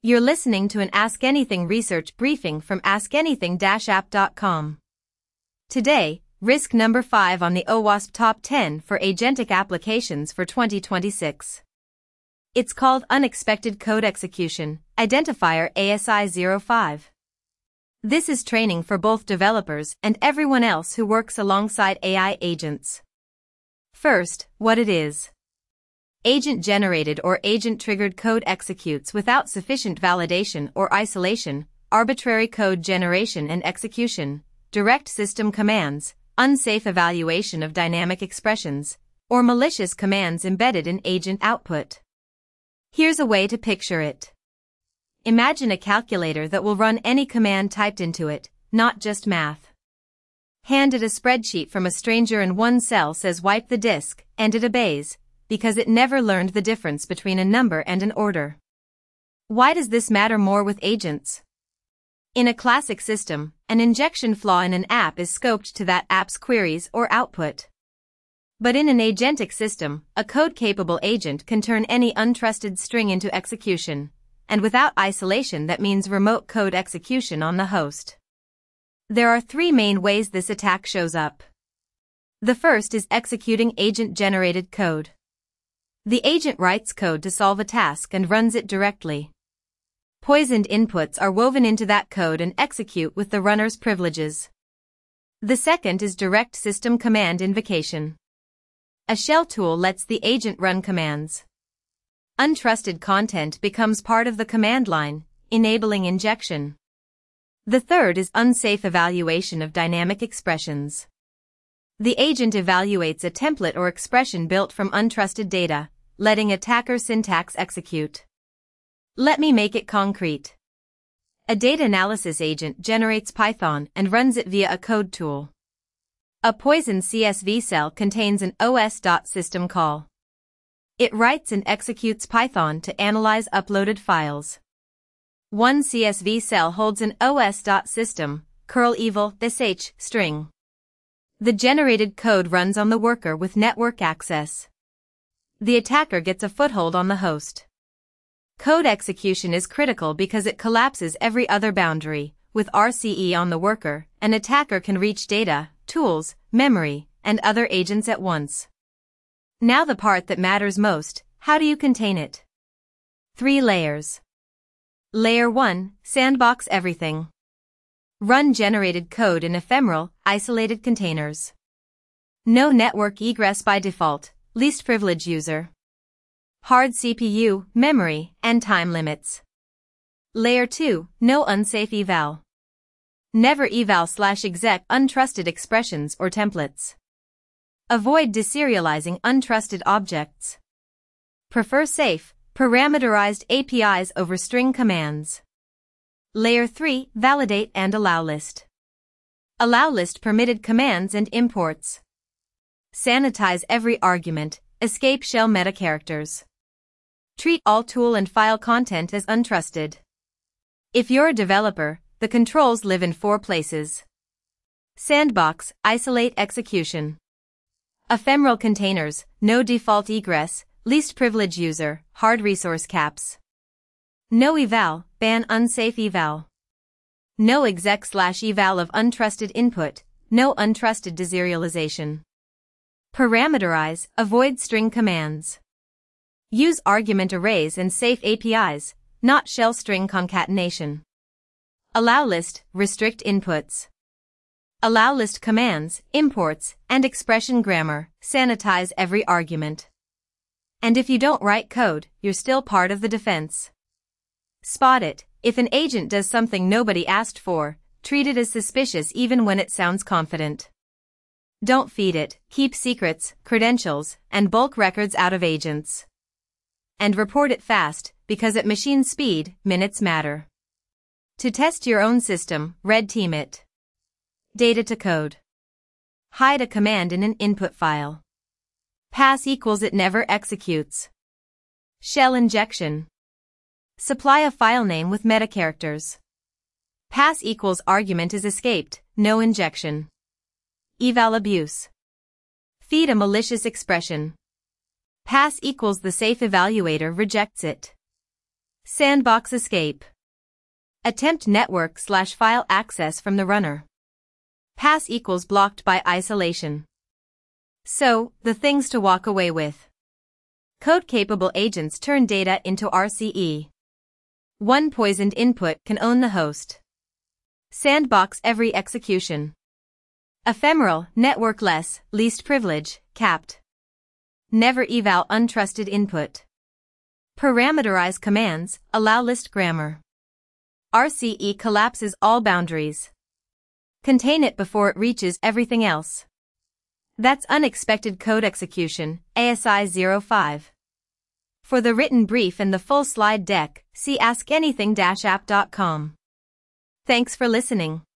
You're listening to an Ask Anything research briefing from askanything-app.com. Today, risk number 5 on the OWASP Top 10 for Agentic Applications for 2026. It's called Unexpected Code Execution, Identifier ASI05. This is training for both developers and everyone else who works alongside AI agents. First, what it is. Agent-generated or agent-triggered code executes without sufficient validation or isolation, arbitrary code generation and execution, direct system commands, unsafe evaluation of dynamic expressions, or malicious commands embedded in agent output. Here's a way to picture it. Imagine a calculator that will run any command typed into it, not just math. Handed a spreadsheet from a stranger and one cell says wipe the disk, and it obeys, because it never learned the difference between a number and an order. Why does this matter more with agents? In a classic system, an injection flaw in an app is scoped to that app's queries or output. But in an agentic system, a code-capable agent can turn any untrusted string into execution, and without isolation that means remote code execution on the host. There are 3 main ways this attack shows up. The first is executing agent-generated code. The agent writes code to solve a task and runs it directly. Poisoned inputs are woven into that code and execute with the runner's privileges. The second is direct system command invocation. A shell tool lets the agent run commands. Untrusted content becomes part of the command line, enabling injection. The third is unsafe evaluation of dynamic expressions. The agent evaluates a template or expression built from untrusted data, letting attacker syntax execute. Let me make it concrete. A data analysis agent generates Python and runs it via a code tool. A poisoned CSV cell contains an os.system call. It writes and executes Python to analyze uploaded files. One CSV cell holds an os.system, curl evil sh string. The generated code runs on the worker with network access. The attacker gets a foothold on the host. Code execution is critical because it collapses every other boundary. With RCE on the worker, an attacker can reach data, tools, memory, and other agents at once. Now the part that matters most, how do you contain it? 3 layers. Layer 1, sandbox everything. Run generated code in ephemeral, isolated containers. No network egress by default, least privilege user. Hard CPU, memory, and time limits. Layer 2, no unsafe eval. Never eval/exec untrusted expressions or templates. Avoid deserializing untrusted objects. Prefer safe, parameterized APIs over string commands. Layer 3, validate and allow list. Allow list permitted commands and imports. Sanitize every argument, escape shell meta characters. Treat all tool and file content as untrusted. If you're a developer, the controls live in 4 places. Sandbox, isolate execution. Ephemeral containers, no default egress, least privilege user, hard resource caps. No eval, ban unsafe eval. No exec/eval of untrusted input, no untrusted deserialization. Parameterize, avoid string commands. Use argument arrays and safe APIs, not shell string concatenation. Allow list, restrict inputs. Allow list commands, imports, and expression grammar, sanitize every argument. And if you don't write code, you're still part of the defense. Spot it. If an agent does something nobody asked for, treat it as suspicious even when it sounds confident. Don't feed it, keep secrets, credentials, and bulk records out of agents. And report it fast, because at machine speed, minutes matter. To test your own system, red team it. Data to code. Hide a command in an input file. Pass equals it never executes. Shell injection. Supply a file name with meta characters. Pass equals argument is escaped, no injection. Eval abuse. Feed a malicious expression. Pass equals the safe evaluator rejects it. Sandbox escape. Attempt network/file access from the runner. Pass equals blocked by isolation. So, the things to walk away with. Code-capable agents turn data into RCE. One poisoned input can own the host. Sandbox every execution. Ephemeral, network-less, least privilege, capped. Never eval untrusted input. Parameterize commands, allow list grammar. RCE collapses all boundaries. Contain it before it reaches everything else. That's unexpected code execution, ASI 05. For the written brief and the full slide deck, see askanything-app.com. Thanks for listening.